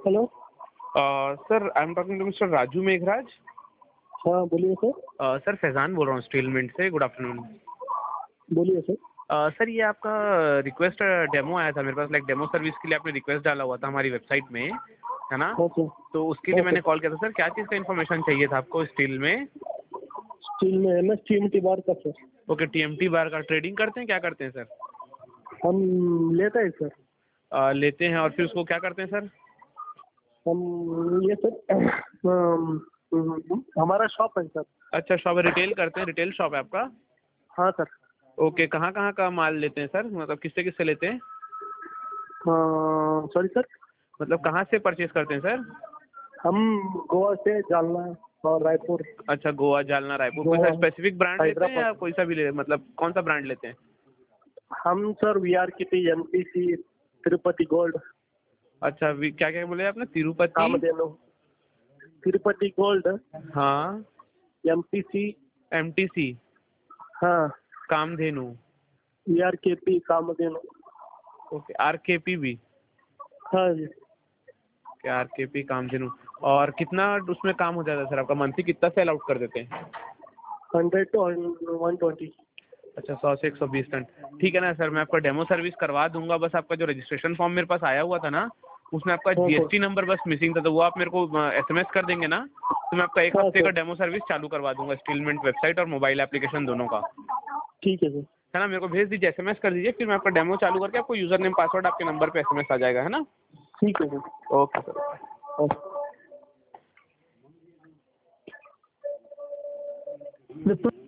Hello. Sir I am talking to mister Raju Meghraj. हाँ बोलिए sir. Sir Faizan बोल रहा हूँ स्टील मिंट से। Good afternoon. बोलिए सर। सर ये आपका रिक्वेस्ट डेमो आया था मेरे पास, लाइक डेमो सर्विस के लिए आपने रिक्वेस्ट डाला हुआ था हमारी वेबसाइट में, है ना? हाँ सर। तो उसके लिए हाँ मैंने सर। कॉल किया था। सर क्या चीज़ का इन्फॉर्मेशन चाहिए था आपको स्टील में? स्टील में है ना, TMT बार का सर। ओके, TMT बार का ट्रेडिंग करते हैं, क्या करते हैं सर? हम लेते हैं सर। लेते हैं और फिर उसको क्या करते हैं सर? हम ये सर हमारा शॉप है सर। अच्छा, शॉप रिटेल करते हैं, रिटेल शॉप है आपका? हाँ सर। ओके, कहाँ कहाँ का माल लेते हैं सर, मतलब किससे किससे लेते हैं? Sorry sir. मतलब कहाँ से परचेज करते हैं सर? हम गोवा से जालना और रायपुर। अच्छा, गोवा, जालना, रायपुर। कोई सा गोवा, स्पेसिफिक ब्रांड लेते हैं या हैदराबाद। कोई सा भी मतलब कौन सा ब्रांड लेते हैं? हम sir VRKT, MPC, Tirupati gold. अच्छा, क्या क्या बोले आपने? तिरुपति? कामधेनु, तिरुपति गोल्ड, हाँ। MPC। MTC? हाँ। Kamdhenu? VRKP, Kamdhenu. Okay, RKP भी? हाँ जी। RKP, कामधेनु। और कितना उसमें काम हो जाता है सर आपका? मंथली कितना सेल आउट कर देते हैं? 100 to 120। अच्छा, 100 से 120 टन। ठीक है ना सर, मैं आपका डेमो सर्विस करवा दूंगा। बस आपका जो रजिस्ट्रेशन फॉर्म मेरे पास आया हुआ था ना, उसमें आपका हाँ सर। GST नंबर बस मिसिंग था, तो वो आप मेरे को SMS कर देंगे ना, तो मैं आपका 1 हाँ हफ्ते का सर। डेमो सर्विस चालू करवा दूंगा, स्टीलमेंट वेबसाइट और मोबाइल एप्लीकेशन दोनों का। ठीक है सर। है ना? मेरे को भेज दीजिए, SMS कर दीजिए, फिर मैं आपका डेमो चालू करके आपको यूजर नेम पासवर्ड आपके नंबर पे SMS आ जाएगा, है ना? ठीक है सर। Okay sir. हाँ।